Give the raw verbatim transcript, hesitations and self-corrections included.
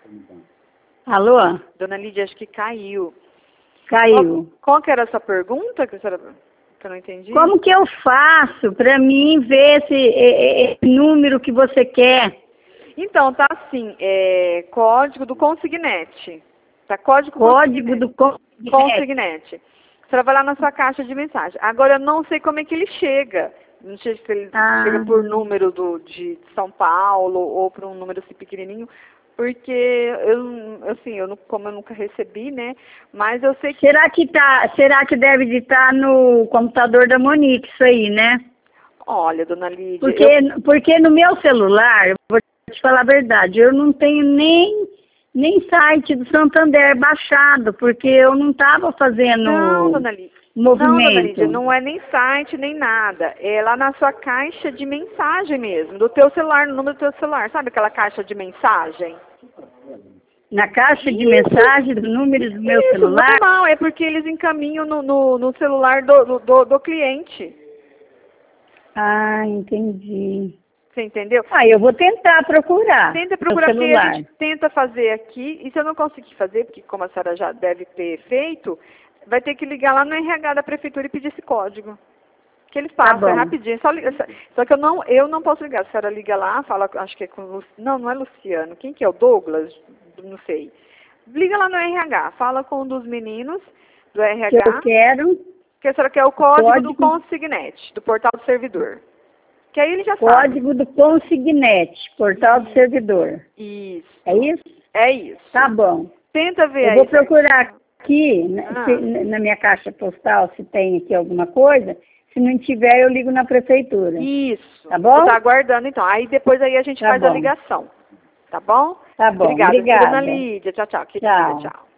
Alô? Dona Lídia, acho que caiu. Caiu. Qual, qual que era a sua pergunta, que, a senhora, que eu não entendi? Como que eu faço para mim ver esse, esse número que você quer? Então, tá assim, é, código do Consignet. Tá, código, Código do Consignet. Consignet. Você vai lá na sua caixa de mensagem. Agora, eu não sei como é que ele chega. Não sei se ele Ah. chega por número do, de São Paulo ou por um número assim pequenininho. Porque, eu, assim, eu não, como eu nunca recebi, né? Mas eu sei que... Será que, tá, será que deve estar no computador da Monique isso aí, né? Olha, dona Lídia... Porque, eu... porque no meu celular, eu vou te falar a verdade, eu não tenho nem, nem site do Santander baixado, porque eu não estava fazendo Não, dona Lídia. movimento. Não, dona Lídia, não é nem site, nem nada. É lá na sua caixa de mensagem mesmo, do teu celular, no número do teu celular. Sabe aquela caixa de mensagem? Na caixa de Isso. mensagem do número do meu Isso, celular? normal, é porque eles encaminham no, no, no celular do, do, do cliente. Ah, entendi. Você entendeu? Ah, eu vou tentar procurar. Tenta procurar, no porque celular. a gente tenta fazer aqui, e se eu não conseguir fazer, porque como a senhora já deve ter feito, vai ter que ligar lá no R H da prefeitura e pedir esse código. Que eles passam, Tá é bom. rapidinho. Só, liga, só, só que eu não, eu não posso ligar. A senhora liga lá, fala, acho que é com Lu, não, não é Luciano. Quem que é? O Douglas? Não sei. Liga lá no R H, fala com um dos meninos do R H. Que eu quero. Que a senhora quer o código, código do Consignet, do portal do servidor. Que aí ele já Código sabe. do Consignet, portal Isso. do servidor. Isso. É isso? É isso. Tá bom. Tenta ver Eu aí. vou procurar aqui, né, Ah. se, na minha caixa postal, se tem aqui alguma coisa. Se não tiver, eu ligo na prefeitura. Isso. Tá bom? Vou estar aguardando, então. Aí depois aí a gente Tá faz bom. a ligação. Tá bom? Tá bom. Obrigada. Obrigada. Dona Lídia. Tchau, tchau. Querida, Tchau. tchau.